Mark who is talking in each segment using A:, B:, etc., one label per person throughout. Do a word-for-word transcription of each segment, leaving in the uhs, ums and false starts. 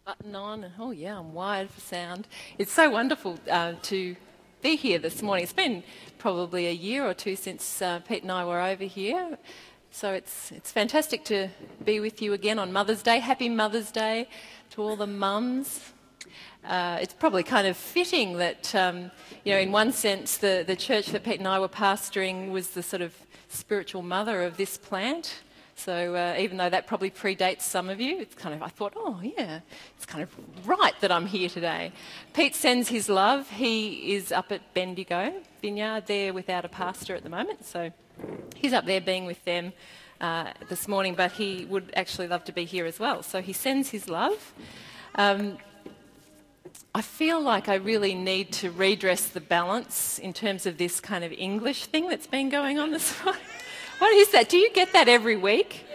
A: Button on. Oh yeah, I'm wired for sound. It's so wonderful uh, to be here this morning. It's been probably a year or two since uh, Pete and I were over here, so it's it's fantastic to be with you again on Mother's Day. Happy Mother's Day to all the mums. Uh, it's probably kind of fitting that, um, you know, in one sense, the, the church that Pete and I were pastoring was the sort of spiritual mother of this plant. So uh, even though that probably predates some of you, it's kind of, I thought, oh yeah, it's kind of right that I'm here today. Pete sends his love. He is up at Bendigo Vineyard there without a pastor at the moment, so he's up there being with them uh, this morning, but he would actually love to be here as well. So he sends his love. Um, I feel like I really need to redress the balance in terms of this kind of English thing that's been going on this morning. What is that? Do you get that every week?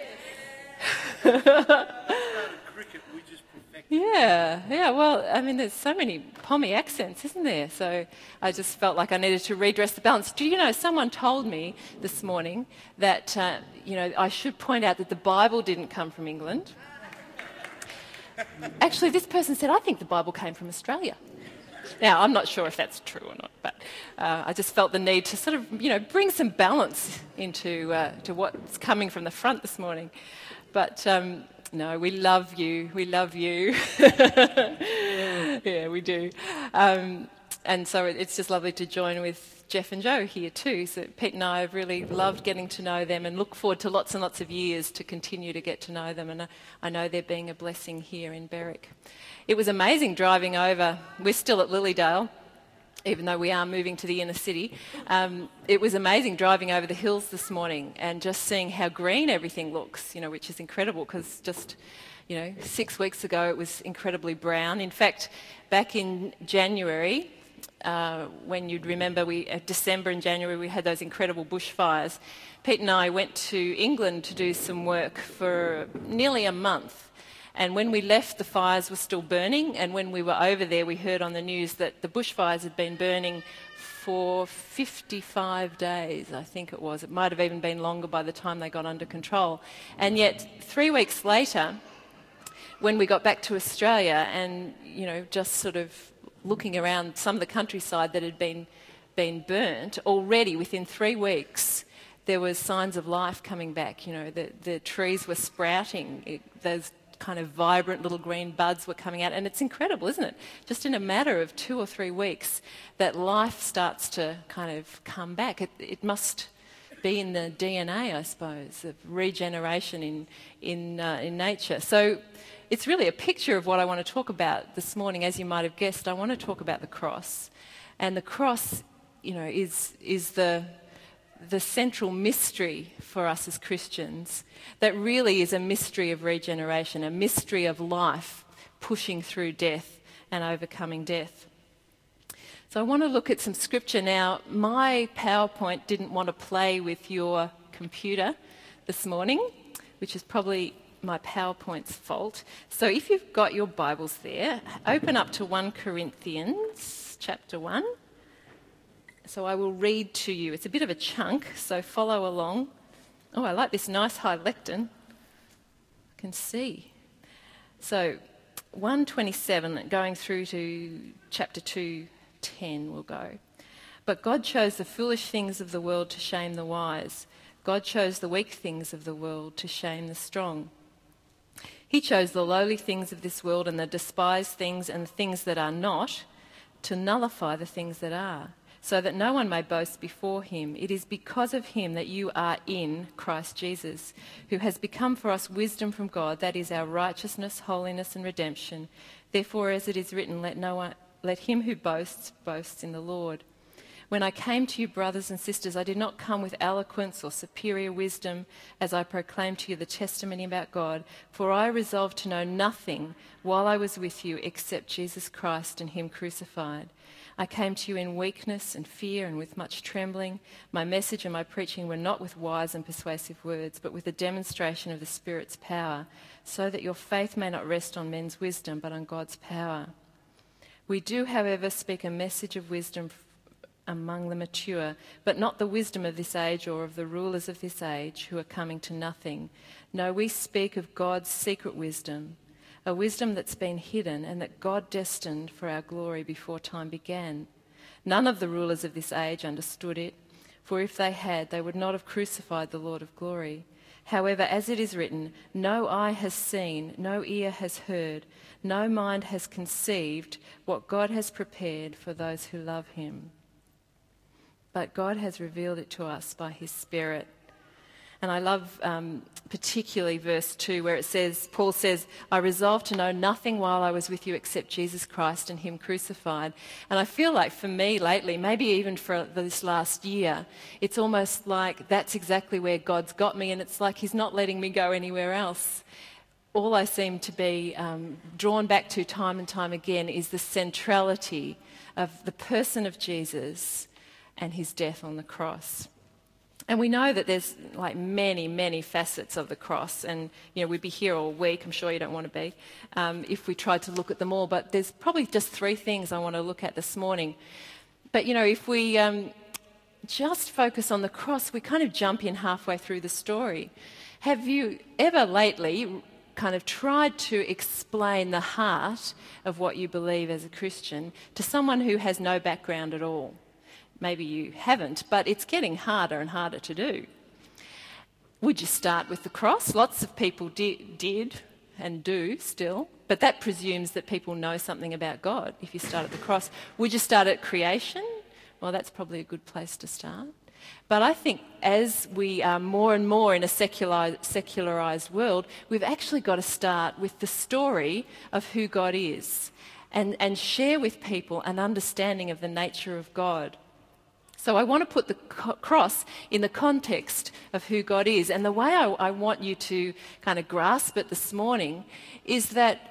A: Yeah, yeah, well, I mean, there's so many Pommy accents, isn't there? So I just felt like I needed to redress the balance. Do you know, someone told me this morning that, uh, you know, I should point out that the Bible didn't come from England. Actually, this person said, I think the Bible came from Australia. Now, I'm not sure if that's true or not, but uh, I just felt the need to sort of, you know, bring some balance into uh, to what's coming from the front this morning. But um, no, we love you. We love you. Yeah, we do. Um, and so it, it's just lovely to join with Jeff and Joe here too. So Pete and I have really loved getting to know them and look forward to lots and lots of years to continue to get to know them. And I, I know they're being a blessing here in Berwick. It was amazing driving over. We're still at Lilydale, even though we are moving to the inner city. Um, it was amazing driving over the hills this morning and just seeing how green everything looks, you know, which is incredible because just, you know, six weeks ago it was incredibly brown. In fact, back in January, uh, when you'd remember, we uh, December and January we had those incredible bushfires. Pete and I went to England to do some work for nearly a month. And when we left, the fires were still burning, and when we were over there, we heard on the news that the bushfires had been burning for fifty-five days, I think it was. It might have even been longer by the time they got under control. And yet, three weeks later, when we got back to Australia and, you know, just sort of looking around some of the countryside that had been, been burnt, already within three weeks, there was signs of life coming back. You know, the, the trees were sprouting, it, those kind of vibrant little green buds were coming out, and it's incredible, isn't it? Just in a matter of two or three weeks, that life starts to kind of come back. It, it must be in the D N A, I suppose, of regeneration in in uh, in nature. So it's really a picture of what I want to talk about this morning. As you might have guessed, I want to talk about the cross, and the cross, you know, is is the the central mystery for us as Christians that really is a mystery of regeneration, a mystery of life pushing through death and overcoming death. So I want to look at some scripture now. My PowerPoint didn't want to play with your computer this morning, which is probably my PowerPoint's fault. So if you've got your Bibles there, open up to First Corinthians chapter one. So I will read to you. It's a bit of a chunk, so follow along. Oh, I like this nice high lectern. I can see. So one twenty-seven, going through to chapter two ten we'll go. But God chose the foolish things of the world to shame the wise. God chose the weak things of the world to shame the strong. He chose the lowly things of this world and the despised things and the things that are not to nullify the things that are, so that no one may boast before him. It is because of him that you are in Christ Jesus, who has become for us wisdom from God, that is our righteousness, holiness and redemption. Therefore, as it is written, let no one, let him who boasts, boast in the Lord. When I came to you, brothers and sisters, I did not come with eloquence or superior wisdom as I proclaimed to you the testimony about God, for I resolved to know nothing while I was with you except Jesus Christ and him crucified. I came to you in weakness and fear and with much trembling. My message and my preaching were not with wise and persuasive words, but with a demonstration of the Spirit's power, so that your faith may not rest on men's wisdom, but on God's power. We do, however, speak a message of wisdom among the mature, but not the wisdom of this age or of the rulers of this age who are coming to nothing. No, we speak of God's secret wisdom, a wisdom that's been hidden and that God destined for our glory before time began. None of the rulers of this age understood it, for if they had, they would not have crucified the Lord of glory. However, as it is written, no eye has seen, no ear has heard, no mind has conceived what God has prepared for those who love him. But God has revealed it to us by his Spirit. And I love um, particularly verse two where it says, Paul says, I resolved to know nothing while I was with you except Jesus Christ and him crucified. And I feel like for me lately, maybe even for this last year, it's almost like that's exactly where God's got me, and it's like he's not letting me go anywhere else. All I seem to be um, drawn back to time and time again is the centrality of the person of Jesus and his death on the cross. And we know that there's like many, many facets of the cross, and you know we'd be here all week. I'm sure you don't want to be um, if we tried to look at them all. But there's probably just three things I want to look at this morning. But you know, if we um, just focus on the cross, we kind of jump in halfway through the story. Have you ever lately kind of tried to explain the heart of what you believe as a Christian to someone who has no background at all? Maybe you haven't, but it's getting harder and harder to do. Would you start with the cross? Lots of people di- did and do still, but that presumes that people know something about God if you start at the cross. Would you start at creation? Well, that's probably a good place to start. But I think as we are more and more in a secular, secularised world, we've actually got to start with the story of who God is and, and share with people an understanding of the nature of God. So I want to put the co- cross in the context of who God is. And the way I, I want you to kind of grasp it this morning is that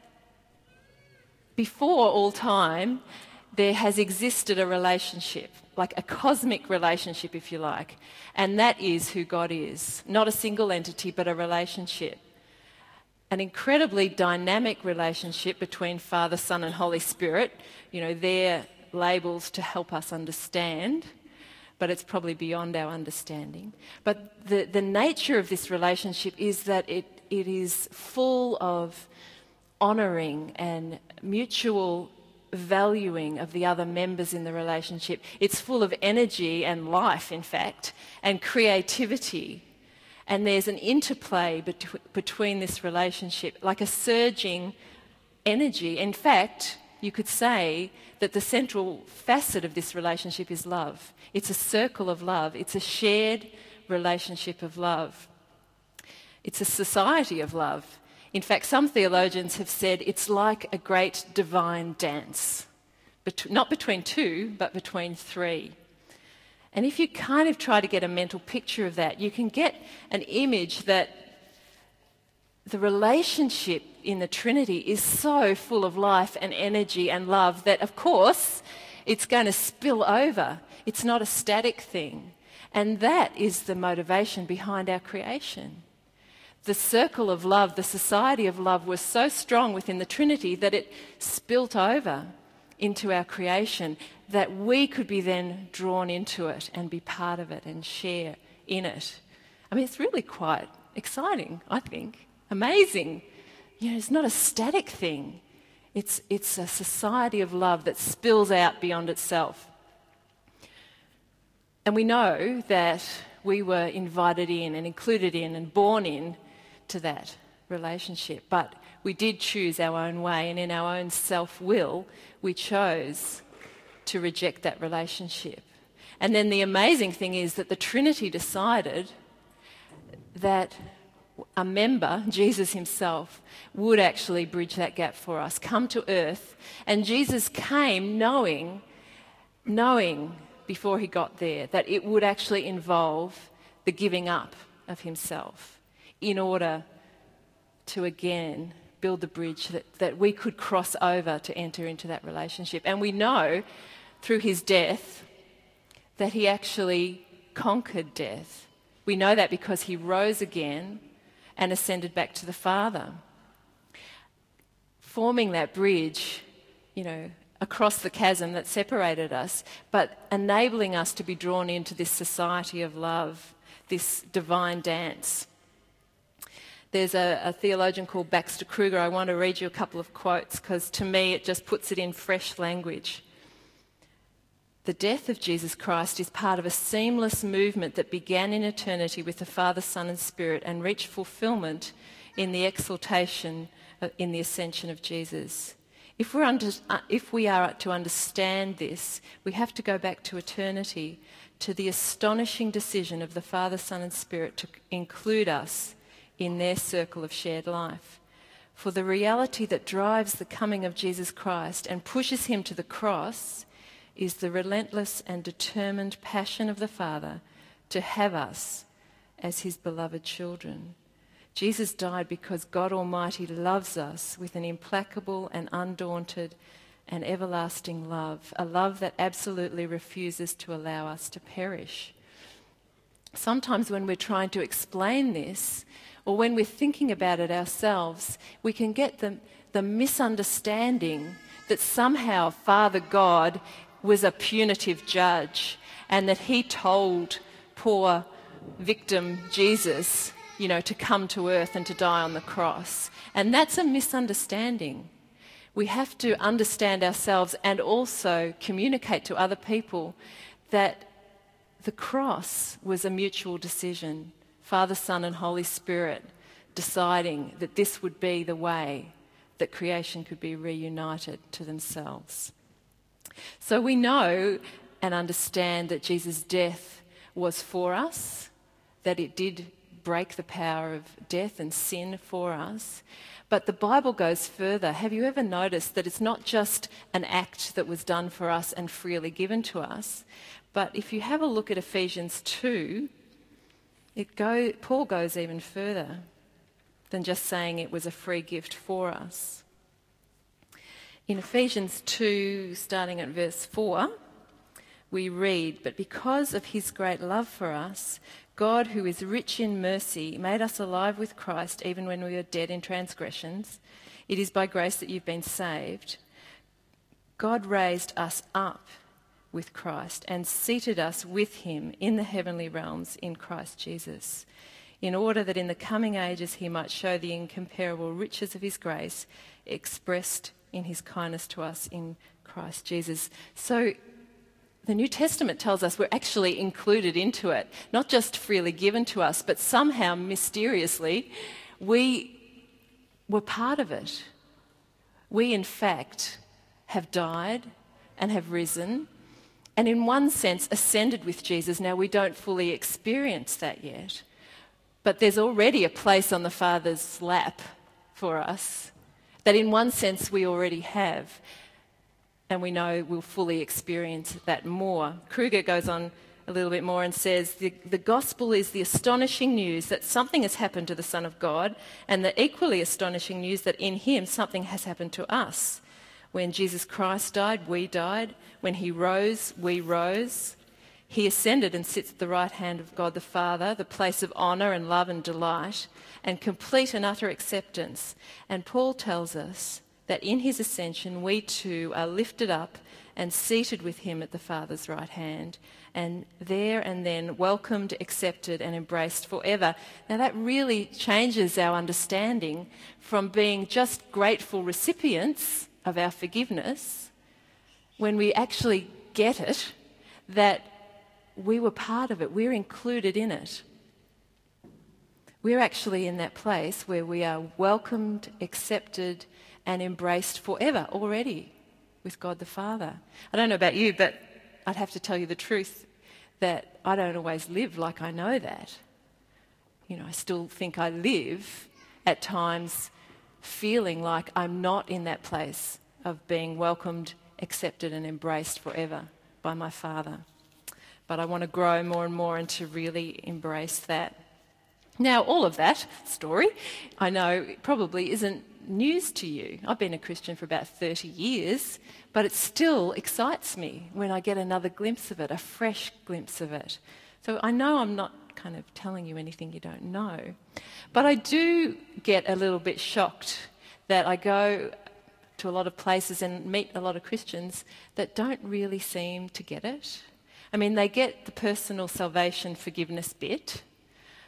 A: before all time, there has existed a relationship, like a cosmic relationship, if you like. And that is who God is. Not a single entity, but a relationship. An incredibly dynamic relationship between Father, Son, and Holy Spirit. You know, they're labels to help us understand, but it's probably beyond our understanding. But the, the nature of this relationship is that it, it is full of honouring and mutual valuing of the other members in the relationship. It's full of energy and life, in fact, and creativity. And there's an interplay bet- between this relationship, like a surging energy. In fact, you could say that the central facet of this relationship is love. It's a circle of love. It's a shared relationship of love. It's a society of love. In fact, some theologians have said it's like a great divine dance, Bet- not between two, but between three. And if you kind of try to get a mental picture of that, you can get an image that the relationship in the Trinity is so full of life and energy and love that, of course, it's going to spill over. It's not a static thing. And that is the motivation behind our creation. The circle of love, the society of love was so strong within the Trinity that it spilt over into our creation, that we could be then drawn into it and be part of it and share in it. I mean, it's really quite exciting, I think. Amazing. You know, it's not a static thing. It's, it's a society of love that spills out beyond itself. And we know that we were invited in and included in and born in to that relationship. But we did choose our own way, and in our own self-will, we chose to reject that relationship. And then the amazing thing is that the Trinity decided that a member, Jesus himself, would actually bridge that gap for us, come to earth. And Jesus came knowing, knowing before he got there, that it would actually involve the giving up of himself in order to again build the bridge that, that we could cross over to enter into that relationship. And we know through his death that he actually conquered death. We know that because he rose again and ascended back to the Father, forming that bridge, you know, across the chasm that separated us, but enabling us to be drawn into this society of love, this divine dance. There's a, a theologian called Baxter Kruger. I want to read you a couple of quotes because to me it just puts it in fresh language. The death of Jesus Christ is part of a seamless movement that began in eternity with the Father, Son and Spirit and reached fulfilment in the exaltation, uh, in the ascension of Jesus. If, we're under, uh, if we are to understand this, we have to go back to eternity, to the astonishing decision of the Father, Son and Spirit to include us in their circle of shared life. For the reality that drives the coming of Jesus Christ and pushes him to the cross is the relentless and determined passion of the Father to have us as his beloved children. Jesus died because God Almighty loves us with an implacable and undaunted and everlasting love, a love that absolutely refuses to allow us to perish. Sometimes when we're trying to explain this, or when we're thinking about it ourselves, we can get the, the misunderstanding that somehow Father God was a punitive judge and that he told poor victim Jesus, you know, to come to earth and to die on the cross. And that's a misunderstanding. We have to understand ourselves and also communicate to other people that the cross was a mutual decision. Father, Son and Holy Spirit deciding that this would be the way that creation could be reunited to themselves. So we know and understand that Jesus' death was for us, that it did break the power of death and sin for us. But the Bible goes further. Have you ever noticed that it's not just an act that was done for us and freely given to us, but if you have a look at Ephesians two, it go, Paul goes even further than just saying it was a free gift for us. In Ephesians two, starting at verse four, we read, "But because of his great love for us, God, who is rich in mercy, made us alive with Christ even when we were dead in transgressions. It is by grace that you've been saved. God raised us up with Christ and seated us with him in the heavenly realms in Christ Jesus, in order that in the coming ages he might show the incomparable riches of his grace expressed in his kindness to us in Christ Jesus." So the New Testament tells us we're actually included into it, not just freely given to us, but somehow mysteriously we were part of it. We, in fact, have died and have risen, and in one sense ascended with Jesus. Now, we don't fully experience that yet, but there's already a place on the Father's lap for us that in one sense we already have, and we know we'll fully experience that more. Kruger goes on a little bit more and says, the, the gospel is the astonishing news that something has happened to the Son of God, and the equally astonishing news that in him something has happened to us. When Jesus Christ died, we died. When he rose, we rose. He ascended and sits at the right hand of God the Father, the place of honour and love and delight, and complete and utter acceptance. And Paul tells us that in his ascension we too are lifted up and seated with him at the Father's right hand, and there and then welcomed, accepted and embraced forever. Now that really changes our understanding from being just grateful recipients of our forgiveness, when we actually get it, that we were part of it, we're included in it. We're actually in that place where we are welcomed, accepted and embraced forever already with God the Father. I don't know about you, but I'd have to tell you the truth that I don't always live like I know that. You know, I still think I live at times feeling like I'm not in that place of being welcomed, accepted and embraced forever by my Father. But I want to grow more and more and to really embrace that. Now, all of that story, I know, probably isn't news to you. I've been a Christian for about thirty years, but it still excites me when I get another glimpse of it, a fresh glimpse of it. So I know I'm not kind of telling you anything you don't know, but I do get a little bit shocked that I go to a lot of places and meet a lot of Christians that don't really seem to get it. I mean, they get the personal salvation forgiveness bit,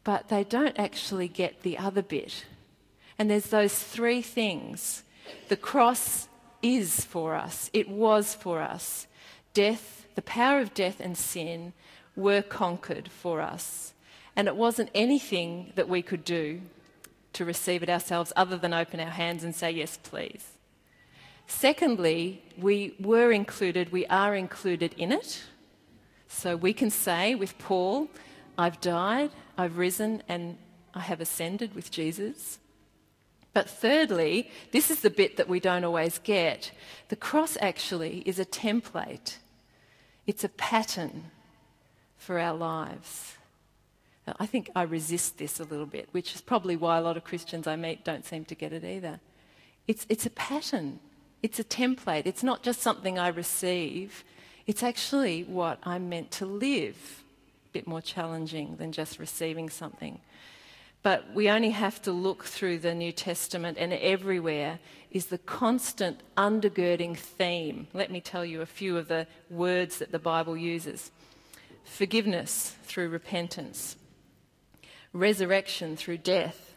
A: but they don't actually get the other bit. And there's those three things. The cross is for us. It was for us. Death, the power of death and sin were conquered for us. And it wasn't anything that we could do to receive it ourselves other than open our hands and say, yes, please. Secondly, we were included, we are included in it. So we can say with Paul, I've died, I've risen, and I have ascended with Jesus. But thirdly, this is the bit that we don't always get. The cross actually is a template. It's a pattern for our lives. I think I resist this a little bit, which is probably why a lot of Christians I meet don't seem to get it either. It's, it's a pattern. It's a template. It's not just something I receive. It's actually what I'm meant to live. A bit more challenging than just receiving something. But we only have to look through the New Testament, and everywhere is the constant undergirding theme. Let me tell you a few of the words that the Bible uses. Forgiveness through repentance. Resurrection through death.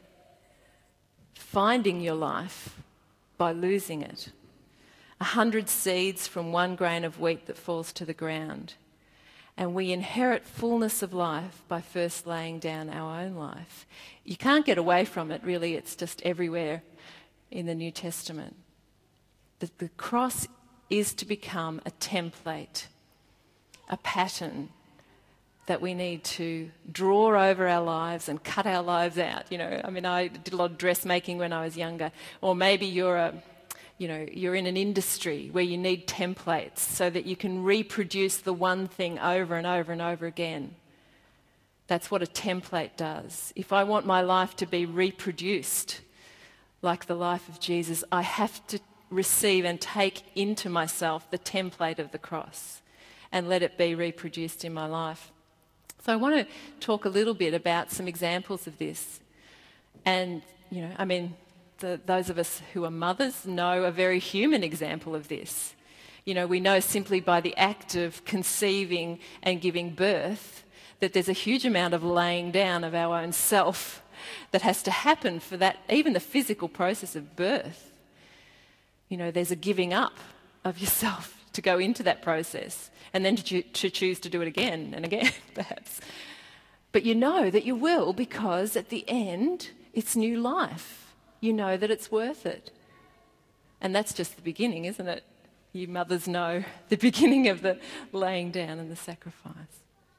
A: Finding your life by losing it. A hundred seeds from one grain of wheat that falls to the ground. And we inherit fullness of life by first laying down our own life. You can't get away from it, really. It's just everywhere in the New Testament. The, the cross is to become a template, a pattern that we need to draw over our lives and cut our lives out. You know, I mean, I did a lot of dressmaking when I was younger. Or maybe you're a You know, you're in an industry where you need templates so that you can reproduce the one thing over and over and over again. That's what a template does. If I want my life to be reproduced like the life of Jesus, I have to receive and take into myself the template of the cross and let it be reproduced in my life. So I want to talk a little bit about some examples of this. And, you know, I mean... The, those of us who are mothers know a very human example of this. You know, we know simply by the act of conceiving and giving birth that there's a huge amount of laying down of our own self that has to happen for that, even the physical process of birth. You know, there's a giving up of yourself to go into that process and then to, cho- to choose to do it again and again, perhaps. But you know that you will, because at the end, it's new life. You know that it's worth it. And that's just the beginning, isn't it? You mothers know the beginning of the laying down and the sacrifice.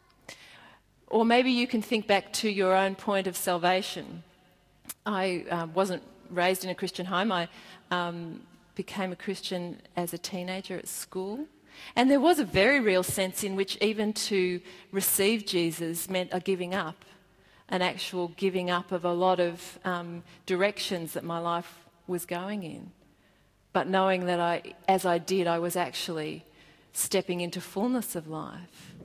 A: Or maybe you can think back to your own point of salvation. I uh, wasn't raised in a Christian home. I um, became a Christian as a teenager at school. And there was a very real sense in which even to receive Jesus meant a giving up. An actual giving up of a lot of um, directions that my life was going in. But knowing that I, as I did, I was actually stepping into fullness of life.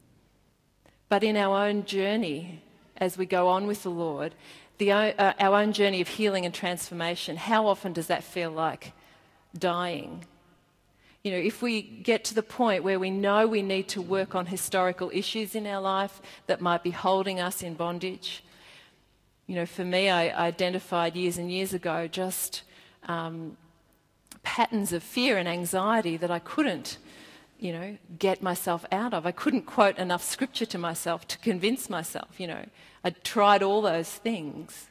A: But in our own journey, as we go on with the Lord, the, uh, our own journey of healing and transformation, how often does that feel like dying? You know, if we get to the point where we know we need to work on historical issues in our life that might be holding us in bondage. You know, for me, I identified years and years ago just um, patterns of fear and anxiety that I couldn't, you know, get myself out of. I couldn't quote enough scripture to myself to convince myself, you know. I'd tried all those things.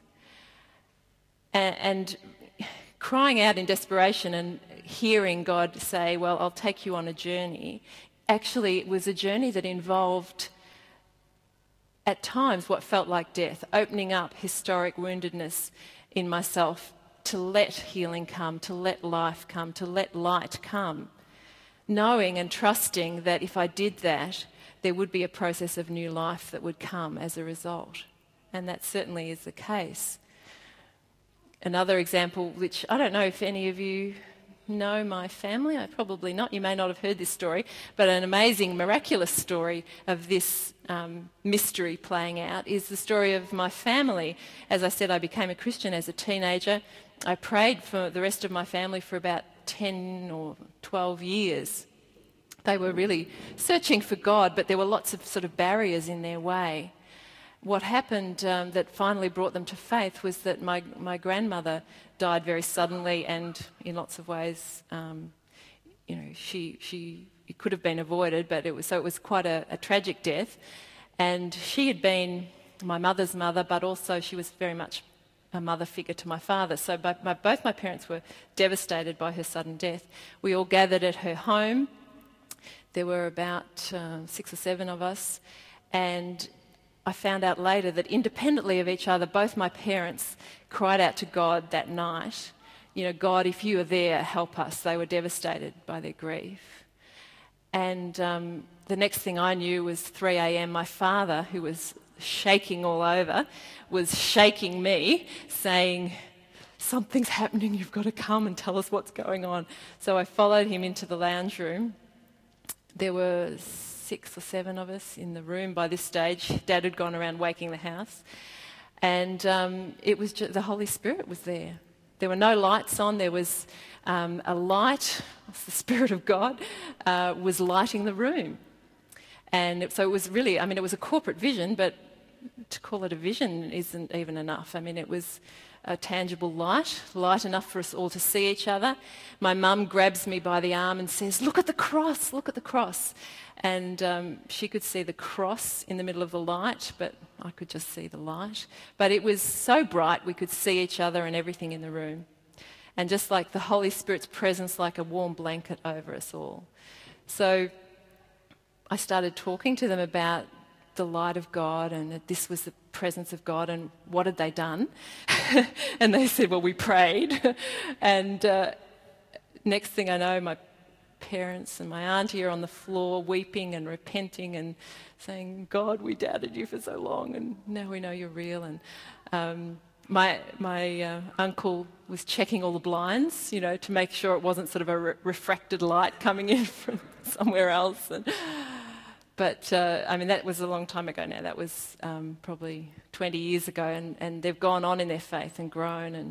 A: And, and crying out in desperation and hearing God say, well, I'll take you on a journey, actually it was a journey that involved, at times, what felt like death, opening up historic woundedness in myself to let healing come, to let life come, to let light come, knowing and trusting that if I did that, there would be a process of new life that would come as a result. And that certainly is the case. Another example, which I don't know if any of you know my family, I probably not, you may not have heard this story, but an amazing, miraculous story of this um, mystery playing out is the story of my family. As I said, I became a Christian as a teenager. I prayed for the rest of my family for about ten or twelve years. They were really searching for God, but there were lots of sort of barriers in their way. what happened um, that finally brought them to faith was that my, my grandmother died very suddenly, and in lots of ways, um, you know, she she it could have been avoided, but it was so it was quite a, a tragic death. And she had been my mother's mother, but also she was very much a mother figure to my father. So by, my, both my parents were devastated by her sudden death. We all gathered at her home. There were about uh, six or seven of us, and I found out later that independently of each other, both my parents cried out to God that night, you know, God, if you are there, help us. They were devastated by their grief. And um, the next thing I knew was three a.m. My father, who was shaking all over, was shaking me, saying, something's happening, you've got to come and tell us what's going on. So I followed him into the lounge room. There were six or seven of us in the room by this stage. Dad had gone around waking the house. And um, it was just, the Holy Spirit was there. There were no lights on. There was um, a light, the Spirit of God, uh, was lighting the room. And it, so it was really, I mean, it was a corporate vision, but to call it a vision isn't even enough. I mean, it was a tangible light, light enough for us all to see each other. My mum grabs me by the arm and says, look at the cross, look at the cross. And um, she could see the cross in the middle of the light, but I could just see the light. But it was so bright we could see each other and everything in the room. And just like the Holy Spirit's presence, like a warm blanket over us all. So I started talking to them about the light of God and that this was the presence of God and what had they done. And they said, well, we prayed. And uh, next thing I know, my parents and my auntie are on the floor weeping and repenting and saying, God, we doubted you for so long and now we know you're real. And um, my my uh, uncle was checking all the blinds, you know, to make sure it wasn't sort of a re- refracted light coming in from somewhere else. And, but, uh, I mean, that was a long time ago now. That was um, probably twenty years ago, and, and they've gone on in their faith and grown, and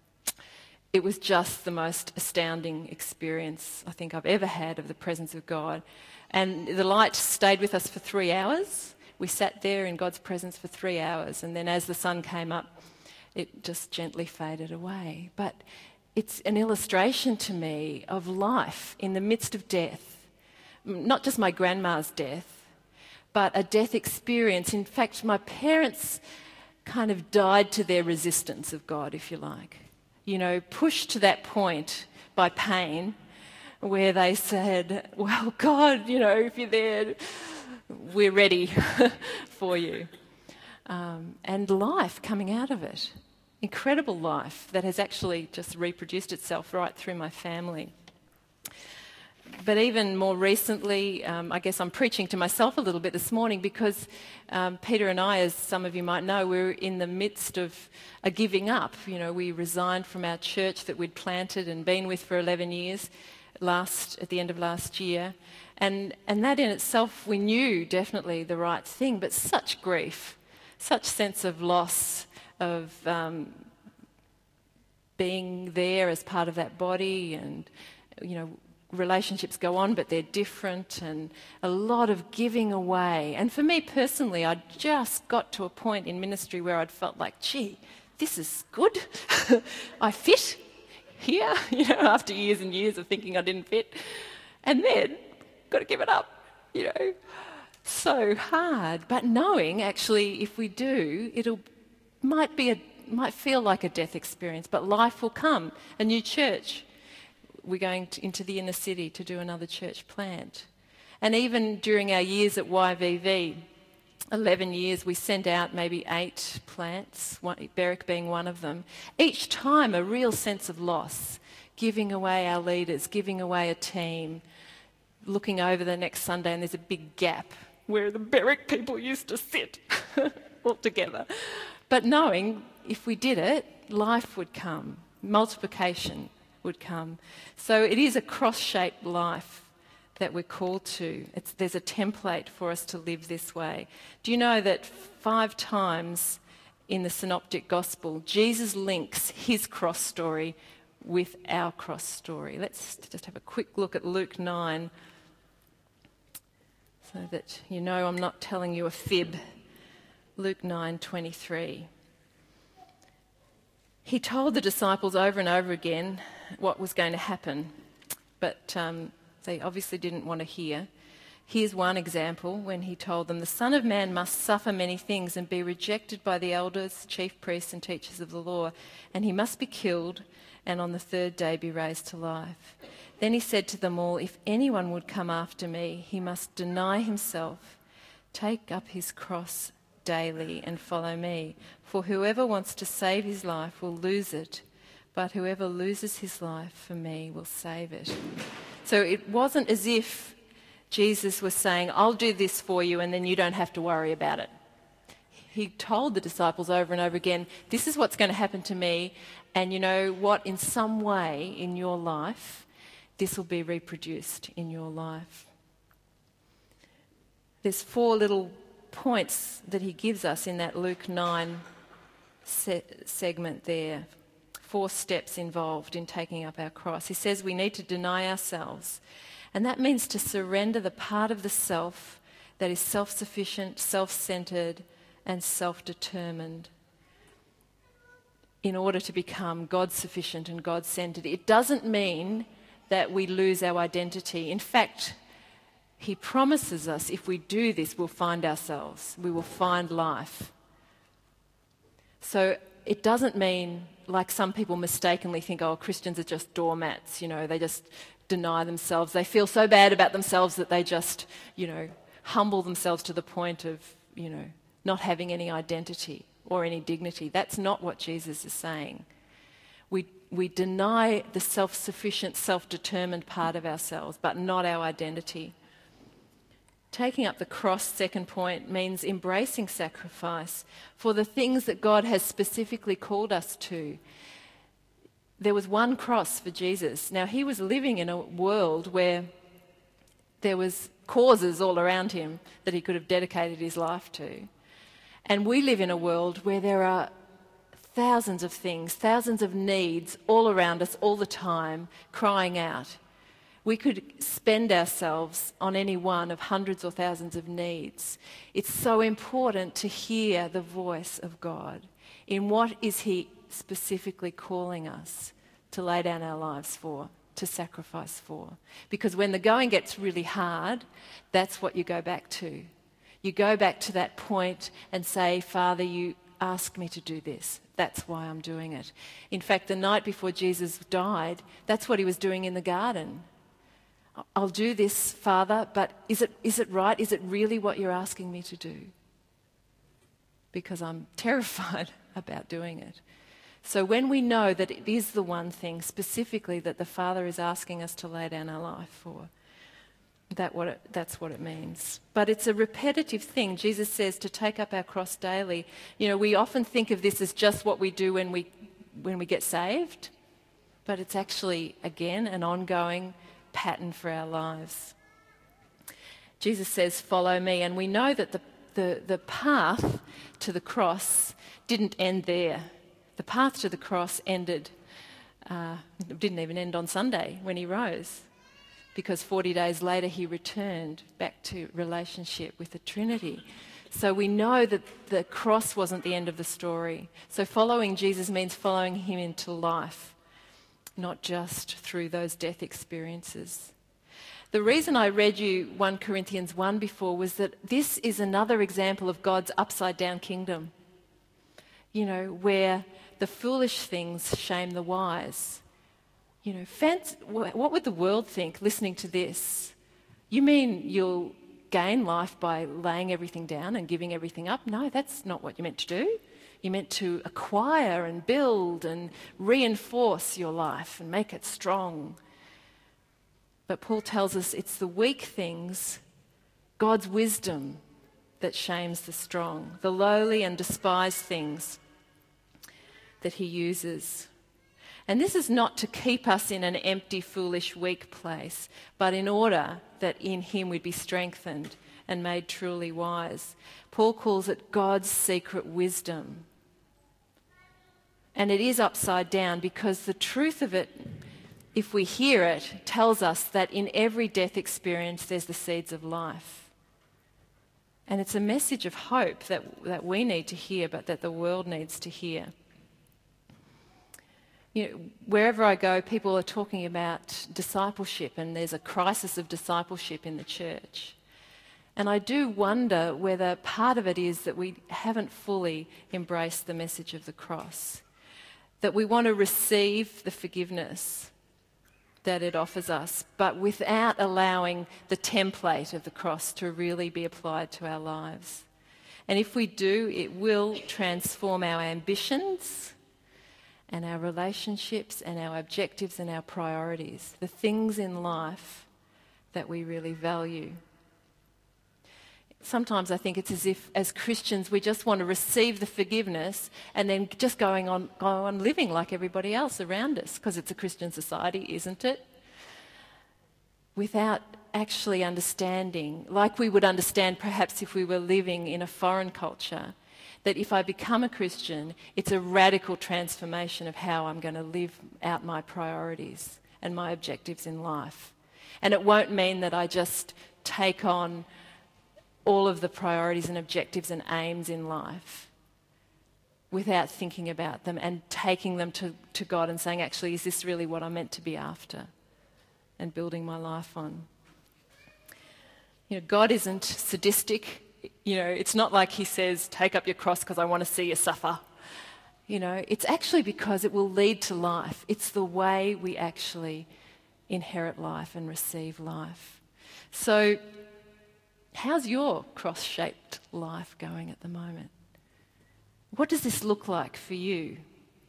A: it was just the most astounding experience I think I've ever had of the presence of God. And the light stayed with us for three hours. We sat there in God's presence for three hours, and then as the sun came up, it just gently faded away. But it's an illustration to me of life in the midst of death. Not just my grandma's death, but a death experience. In fact, my parents kind of died to their resistance of God, if you like. You know, pushed to that point by pain where they said, well, God, you know, if you're there, we're ready for you. Um, and life coming out of it. Incredible life that has actually just reproduced itself right through my family. But even more recently, um, I guess I'm preaching to myself a little bit this morning because um, Peter and I, as some of you might know, we're in the midst of a giving up. You know, we resigned from our church that we'd planted and been with for eleven years last at the end of last year. And, and that in itself, we knew definitely the right thing, but such grief, such sense of loss, of um, being there as part of that body, and, you know, relationships go on, but they're different, and a lot of giving away. And for me personally, I just got to a point in ministry where I'd felt like, gee, this is good. I fit here, you know, after years and years of thinking I didn't fit. And then, got to give it up, you know. So hard. But knowing, actually, if we do, it'll might be a might feel like a death experience, but life will come, a new church. We're going to, into the inner city to do another church plant. And even during our years at Y V V, eleven years, we sent out maybe eight plants, one, Berwick being one of them. Each time a real sense of loss, giving away our leaders, giving away a team, looking over the next Sunday and there's a big gap where the Berwick people used to sit all together. But knowing if we did it, life would come, multiplication would come. So it is a cross-shaped life that we're called to. It's, there's a template for us to live this way. Do you know that five times in the Synoptic Gospel, Jesus links his cross story with our cross story? Let's just have a quick look at Luke nine so that you know I'm not telling you a fib. Luke nine twenty-three. He told the disciples over and over again what was going to happen, but um, they obviously didn't want to hear. Here's one example when he told them, "The Son of Man must suffer many things and be rejected by the elders, chief priests and teachers of the law, and he must be killed and on the third day be raised to life." Then he said to them all, "If anyone would come after me, he must deny himself, take up his cross daily and follow me. For whoever wants to save his life will lose it, but whoever loses his life for me will save it." So it wasn't as if Jesus was saying, "I'll do this for you and then you don't have to worry about it." He told the disciples over and over again, this is what's going to happen to me, and you know what, in some way in your life, this will be reproduced in your life. There's four little points that he gives us in that Luke nine se- segment there. Four steps involved in taking up our cross. He says we need to deny ourselves, and that means to surrender the part of the self that is self-sufficient, self-centred and self-determined in order to become God-sufficient and God-centred. It doesn't mean that we lose our identity. In fact, he promises us if we do this, we'll find ourselves. We will find life. So it doesn't mean, like some people mistakenly think, oh, Christians are just doormats, you know, they just deny themselves. They feel so bad about themselves that they just, you know, humble themselves to the point of, you know, not having any identity or any dignity. That's not what Jesus is saying. We we deny the self-sufficient, self-determined part of ourselves, but not our identity. Taking up the cross, second point, means embracing sacrifice for the things that God has specifically called us to. There was one cross for Jesus. Now, he was living in a world where there was causes all around him that he could have dedicated his life to. And we live in a world where there are thousands of things, thousands of needs all around us all the time, crying out. We could spend ourselves on any one of hundreds or thousands of needs. It's so important to hear the voice of God. In what is he specifically calling us to lay down our lives for, to sacrifice for? Because when the going gets really hard, that's what you go back to. You go back to that point and say, Father, you asked me to do this. That's why I'm doing it. In fact, the night before Jesus died, that's what he was doing in the garden. I'll do this, Father, but is it is it right? Is it really what you're asking me to do? Because I'm terrified about doing it. So when we know that it is the one thing specifically that the Father is asking us to lay down our life for, that what it, that's what it means. But it's a repetitive thing. Jesus says to take up our cross daily. You know, we often think of this as just what we do when we when we get saved, but it's actually, again, an ongoing pattern for our lives. Jesus says, follow me, and we know that the, the, the path to the cross didn't end there. The path to the cross ended, uh, didn't even end on Sunday when he rose, because forty days later he returned back to relationship with the Trinity. So we know that the cross wasn't the end of the story. So following Jesus means following him into life, not just through those death experiences. The reason I read you First Corinthians one before was that this is another example of God's upside-down kingdom, you know, where the foolish things shame the wise. You know, fancy, what would the world think listening to this? You mean you'll gain life by laying everything down and giving everything up? No, that's not what you're meant to do. You're meant to acquire and build and reinforce your life and make it strong. But Paul tells us it's the weak things, God's wisdom, that shames the strong, the lowly and despised things that he uses. And this is not to keep us in an empty, foolish, weak place, but in order that in him we'd be strengthened and made truly wise. Paul calls it God's secret wisdom. And it is upside down because the truth of it, if we hear it, tells us that in every death experience there's the seeds of life. And it's a message of hope that, that we need to hear, but that the world needs to hear. You know, wherever I go, people are talking about discipleship, and there's a crisis of discipleship in the church. And I do wonder whether part of it is that we haven't fully embraced the message of the cross, that we want to receive the forgiveness that it offers us, but without allowing the template of the cross to really be applied to our lives. And if we do, it will transform our ambitions and our relationships and our objectives and our priorities, the things in life that we really value. Sometimes I think it's as if, as Christians, we just want to receive the forgiveness and then just going on, go on living like everybody else around us, because it's a Christian society, isn't it? Without actually understanding, like we would understand perhaps if we were living in a foreign culture, that if I become a Christian, it's a radical transformation of how I'm going to live out my priorities and my objectives in life. And it won't mean that I just take on all of the priorities and objectives and aims in life without thinking about them and taking them to, to God and saying, actually, is this really what I'm meant to be after? And building my life on. You know, God isn't sadistic. You know, it's not like he says, take up your cross because I want to see you suffer. You know, it's actually because it will lead to life. It's the way we actually inherit life and receive life. So, how's your cross-shaped life going at the moment? What does this look like for you?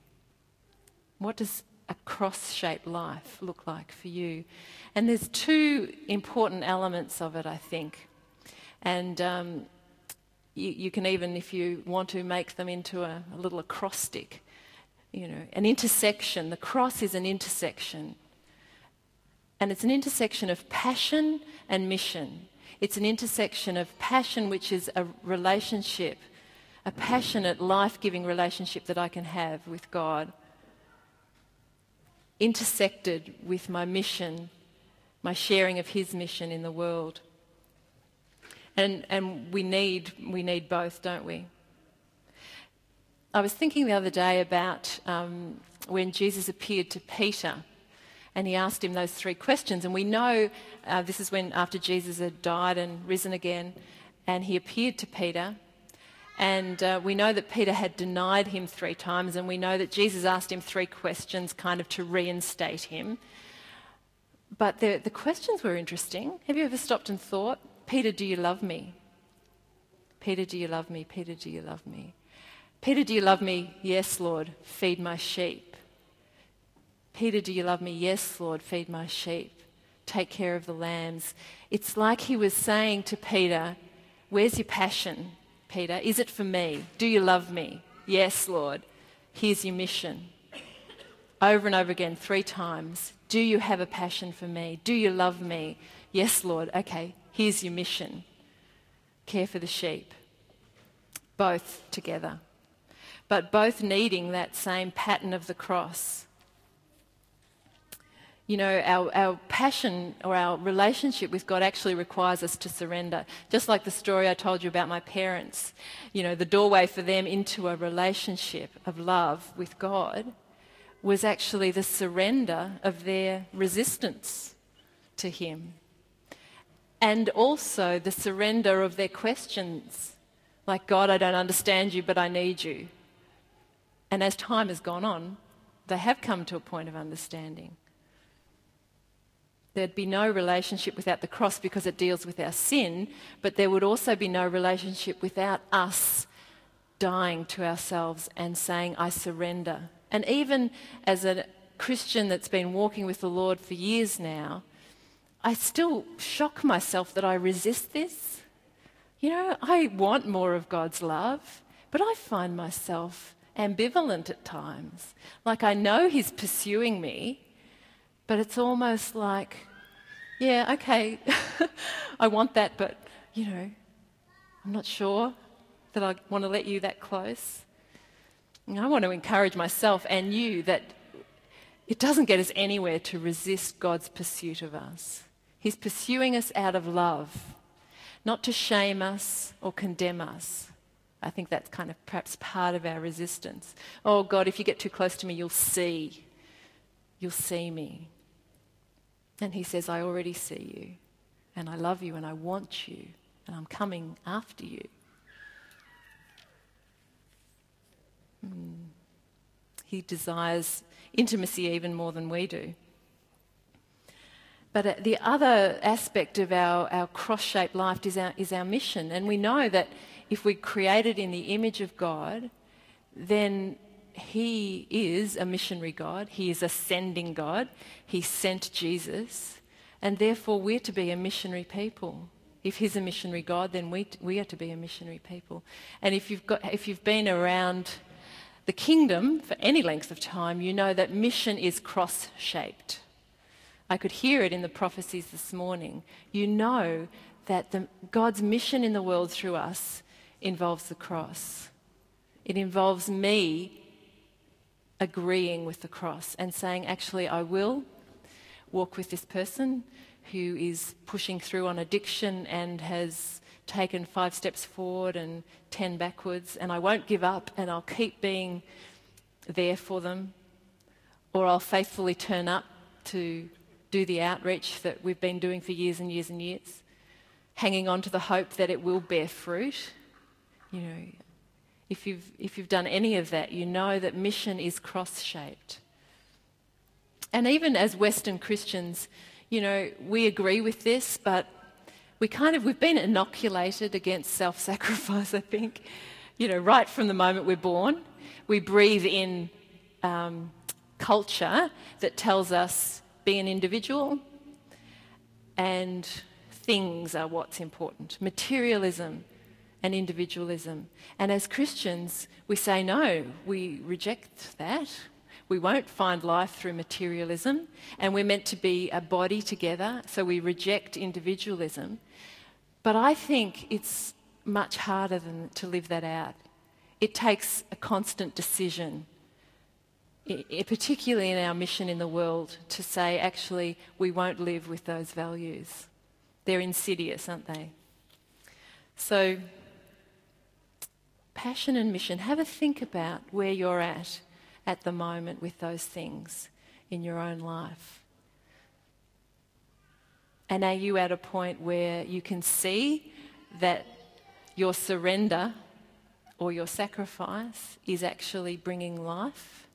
A: What does a cross-shaped life look like for you? And there's two important elements of it, I think. And um, you, you can even, if you want to, make them into a, a little acrostic. You know, an intersection. The cross is an intersection. And it's an intersection of passion and mission. It's an intersection of passion, which is a relationship, a passionate, life-giving relationship that I can have with God, intersected with my mission, my sharing of his mission in the world. And and we need we need both, don't we? I was thinking the other day about um, when Jesus appeared to Peter. And he asked him those three questions. And we know uh, this is when, after Jesus had died and risen again, and he appeared to Peter. And uh, we know that Peter had denied him three times. And we know that Jesus asked him three questions kind of to reinstate him. But the, the questions were interesting. Have you ever stopped and thought, Peter, do you love me? Peter, do you love me? Peter, do you love me? Peter, do you love me? Yes, Lord, feed my sheep. Peter, do you love me? Yes, Lord, feed my sheep. Take care of the lambs. It's like he was saying to Peter, where's your passion, Peter? Is it for me? Do you love me? Yes, Lord. Here's your mission. Over and over again, three times. Do you have a passion for me? Do you love me? Yes, Lord. Okay, here's your mission. Care for the sheep. Both together. But both needing that same pattern of the cross. You know, our, our passion or our relationship with God actually requires us to surrender. Just like the story I told you about my parents. You know, the doorway for them into a relationship of love with God was actually the surrender of their resistance to him. And also the surrender of their questions. Like, God, I don't understand you, but I need you. And as time has gone on, they have come to a point of understanding. There'd be no relationship without the cross because it deals with our sin, but there would also be no relationship without us dying to ourselves and saying, I surrender. And even as a Christian that's been walking with the Lord for years now, I still shock myself that I resist this. You know, I want more of God's love, but I find myself ambivalent at times. Like I know he's pursuing me, but it's almost like, yeah, okay, I want that, but, you know, I'm not sure that I want to let you that close. And I want to encourage myself and you that it doesn't get us anywhere to resist God's pursuit of us. He's pursuing us out of love, not to shame us or condemn us. I think that's kind of perhaps part of our resistance. Oh God, if you get too close to me, you'll see. You'll see me. And he says, I already see you, and I love you, and I want you, and I'm coming after you. Mm. He desires intimacy even more than we do. But the other aspect of our, our cross-shaped life is our, is our mission. And we know that if we're created in the image of God, then he is a missionary God. He is a sending God. He sent Jesus. And therefore we're to be a missionary people. If he's a missionary God, then we, we are to be a missionary people. And if you've got, if you've been around the kingdom for any length of time, you know that mission is cross-shaped. I could hear it in the prophecies this morning. You know that the, God's mission in the world through us involves the cross. It involves me agreeing with the cross and saying, actually, I will walk with this person who is pushing through on addiction and has taken five steps forward and ten backwards, and I won't give up, and I'll keep being there for them, or I'll faithfully turn up to do the outreach that we've been doing for years and years and years, hanging on to the hope that it will bear fruit. You know, if you've if you've done any of that, you know that mission is cross-shaped. And even as Western Christians, you know, we agree with this, but we kind of, we've been inoculated against self-sacrifice, I think. You know, right from the moment we're born, we breathe in um, culture that tells us be an individual and things are what's important. Materialism and individualism. And as Christians, we say no, we reject that. We won't find life through materialism, and we're meant to be a body together, so we reject individualism. But I think it's much harder than to live that out. It takes a constant decision, I- I- particularly in our mission in the world, to say, actually, we won't live with those values. They're insidious, aren't they? So, passion and mission, have a think about where you're at at the moment with those things in your own life. And are you at a point where you can see that your surrender or your sacrifice is actually bringing life?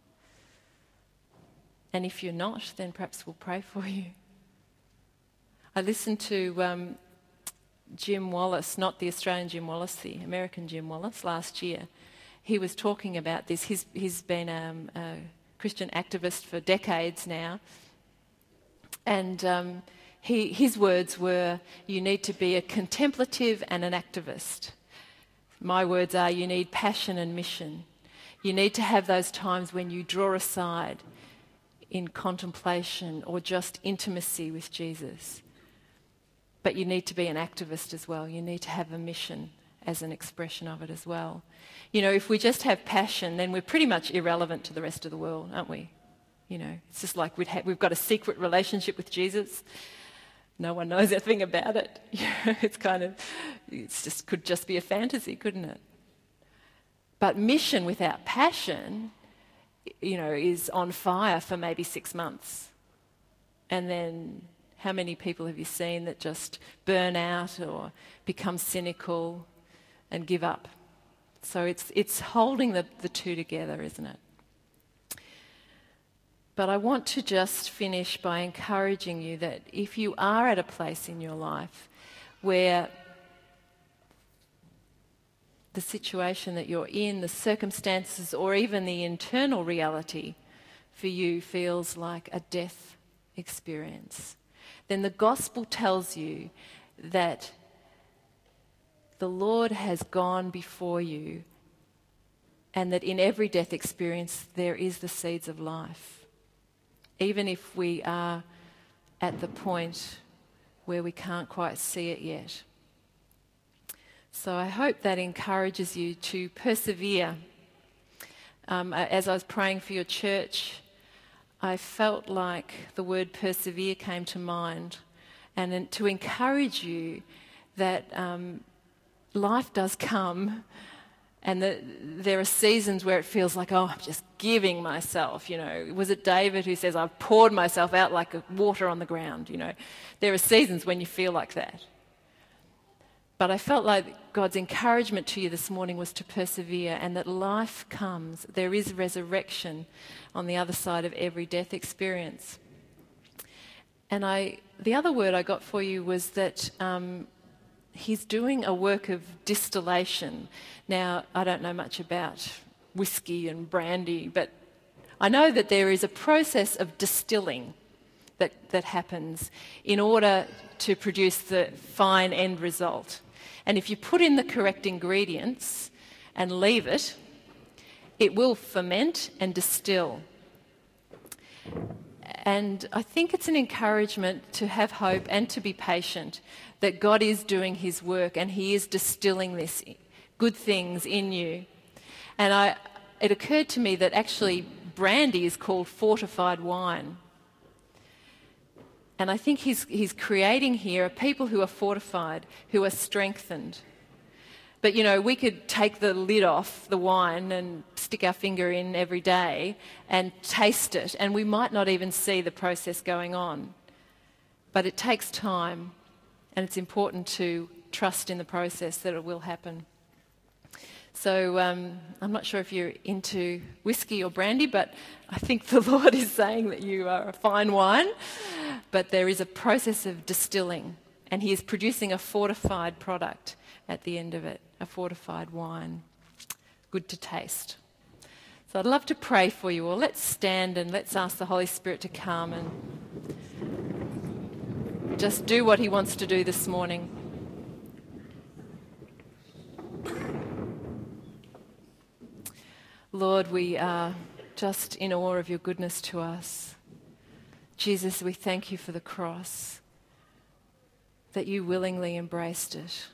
A: And if you're not, then perhaps we'll pray for you. I listened to um, Jim Wallace, not the Australian Jim Wallace, the American Jim Wallace, last year. He was talking about this. He's, he's been um, a Christian activist for decades now. And um, he, his words were, you need to be a contemplative and an activist. My words are, you need passion and mission. You need to have those times when you draw aside in contemplation or just intimacy with Jesus. But you need to be an activist as well. You need to have a mission as an expression of it as well. You know, if we just have passion, then we're pretty much irrelevant to the rest of the world, aren't we? You know, it's just like we'd ha- we've got a secret relationship with Jesus. No one knows a thing about it. It's kind of, it's just could just be a fantasy, couldn't it? But mission without passion, you know, is on fire for maybe six months. And then how many people have you seen that just burn out or become cynical and give up? So it's it's holding the, the two together, isn't it? But I want to just finish by encouraging you that if you are at a place in your life where the situation that you're in, the circumstances, or even the internal reality for you feels like a death experience, then the gospel tells you that the Lord has gone before you and that in every death experience there is the seeds of life. Even if we are at the point where we can't quite see it yet. So I hope that encourages you to persevere. Um, as I was praying for your church, I felt like the word persevere came to mind, and to encourage you that um, life does come, and that there are seasons where it feels like, oh, I'm just giving myself, you know. Was it David who says, I've poured myself out like water on the ground, you know. There are seasons when you feel like that. But I felt like God's encouragement to you this morning was to persevere, and that life comes. There is resurrection on the other side of every death experience. And I, the other word I got for you was that um, he's doing a work of distillation. Now, I don't know much about whiskey and brandy, but I know that there is a process of distilling that, that happens in order to produce the fine end result. And if you put in the correct ingredients and leave it, it will ferment and distill. And I think it's an encouragement to have hope and to be patient that God is doing his work and he is distilling this good things in you. And I, it occurred to me that actually brandy is called fortified wine. And I think he's, he's creating here a people who are fortified, who are strengthened. But, you know, we could take the lid off the wine and stick our finger in every day and taste it, and we might not even see the process going on. But it takes time, and it's important to trust in the process that it will happen. So um, I'm not sure if you're into whiskey or brandy, but I think the Lord is saying that you are a fine wine. But there is a process of distilling, and he is producing a fortified product at the end of it, a fortified wine, good to taste. So I'd love to pray for you all. Let's stand and let's ask the Holy Spirit to come and just do what he wants to do this morning. Lord, we are just in awe of your goodness to us. Jesus, we thank you for the cross, that you willingly embraced it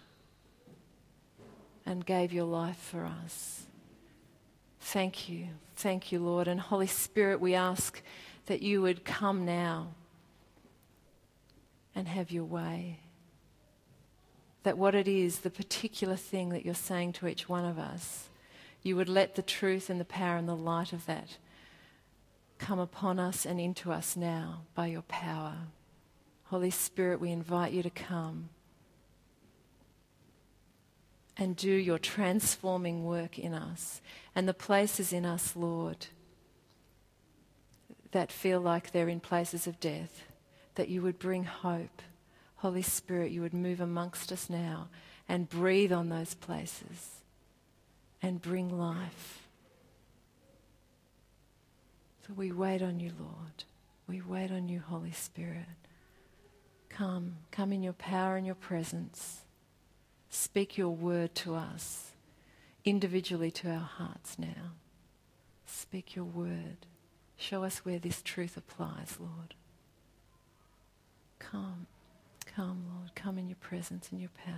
A: and gave your life for us. Thank you. Thank you, Lord. And Holy Spirit, we ask that you would come now and have your way. That what it is, the particular thing that you're saying to each one of us, you would let the truth and the power and the light of that come upon us and into us now by your power. Holy Spirit, we invite you to come and do your transforming work in us. And the places in us, Lord, that feel like they're in places of death, that you would bring hope. Holy Spirit, you would move amongst us now and breathe on those places and bring life. So we wait on you, Lord. We wait on you, Holy Spirit. Come, come in your power and your presence. Speak your word to us, individually to our hearts now. Speak your word. Show us where this truth applies, Lord. Come, come, Lord. Come in your presence and your power.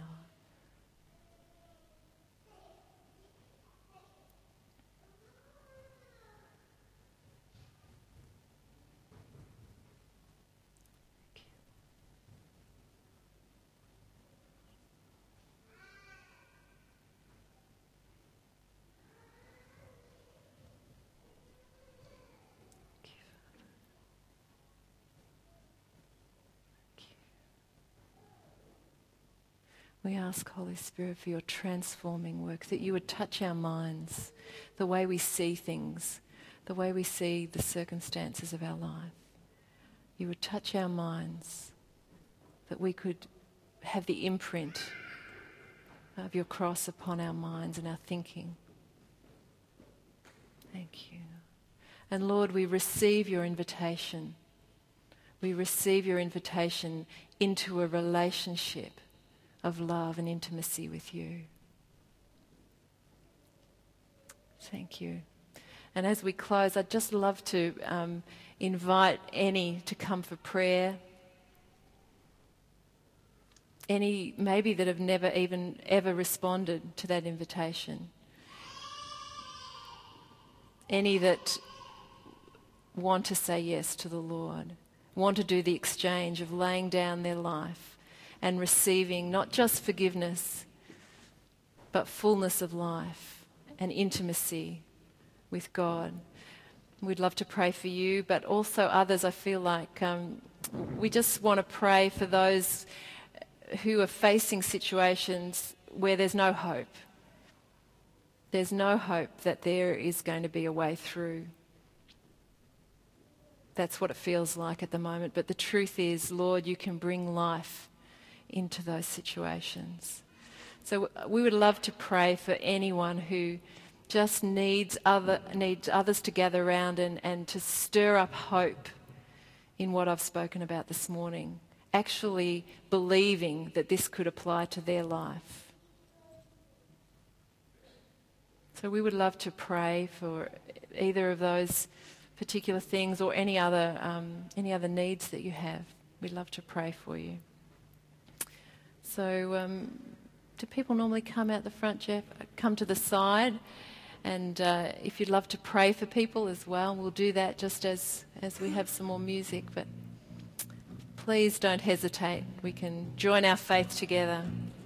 A: We ask, Holy Spirit, for your transforming work, that you would touch our minds, the way we see things, the way we see the circumstances of our life. You would touch our minds, that we could have the imprint of your cross upon our minds and our thinking. Thank you. And Lord, we receive your invitation. We receive your invitation into a relationship of love and intimacy with you. Thank you. And as we close, I'd just love to um, invite any to come for prayer. Any maybe that have never even ever responded to that invitation. Any that want to say yes to the Lord, want to do the exchange of laying down their life and receiving not just forgiveness, but fullness of life and intimacy with God. We'd love to pray for you, but also others. I feel like um, we just want to pray for those who are facing situations where there's no hope. There's no hope that there is going to be a way through. That's what it feels like at the moment. But the truth is, Lord, you can bring life into those situations. So we would love to pray for anyone who just needs other needs others to gather around and, and to stir up hope in what I've spoken about this morning, actually believing that this could apply to their life. So we would love to pray for either of those particular things or any other um, any other needs that you have. We'd love to pray for you. So um, do people normally come out the front, Jeff? Come to the side. And uh, if you'd love to pray for people as well, we'll do that just as, as we have some more music. But please don't hesitate. We can join our faith together.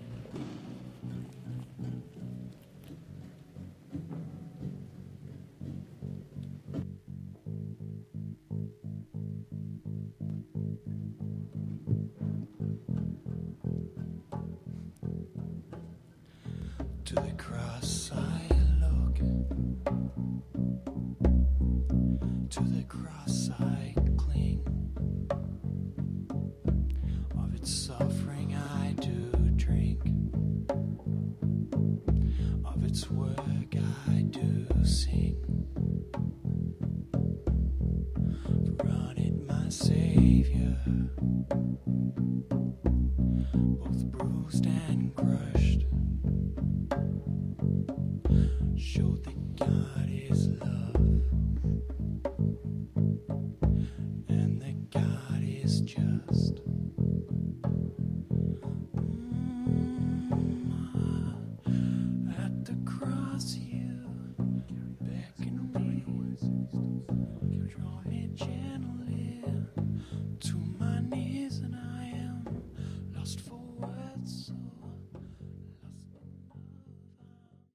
B: To the cross I look, to the cross I cling, of its suffering I do drink, of its work I do sing, for on it my Saviour, both bruised and crushed, showed that God is love and that God is just.